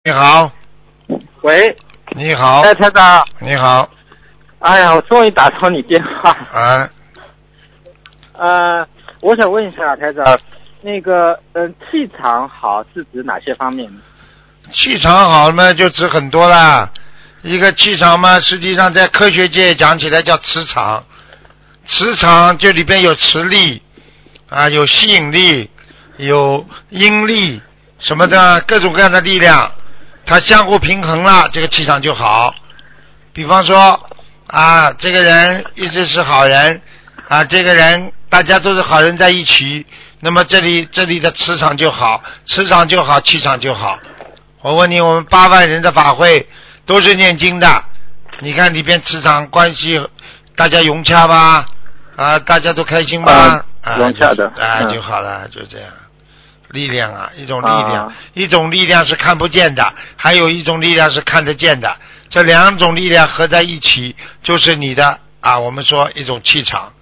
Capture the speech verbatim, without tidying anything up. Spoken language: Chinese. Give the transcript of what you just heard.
你好， 喂， 你好， 哎，台长， 你好， 哎呀，我终于打通你电话。 啊， 呃，我想问一下台长，那个，嗯、呃，气场好是指哪些方面？ 气场好嘛，就指很多啦。一个气场嘛，实际上在科学界讲起来叫磁场，磁场就里边有磁力啊，有吸引力，有引力什么的，各种各样的力量。它相互平衡了，这个气场就好。比方说啊，这个人一直是好人啊，这个人大家都是好人在一起，那么这里这里的磁场就好，磁场就好，气场就好。我问你，我们八万人的法会都是念经的，你看里边磁场关系大家融洽吧？啊，大家都开心吧？ 啊，融洽的， 啊， 嗯、 就好了，就这样。力量啊，一种力量、 啊， 一种力量是看不见的，还有一种力量是看得见的，这两种力量合在一起就是你的啊，我们说一种气场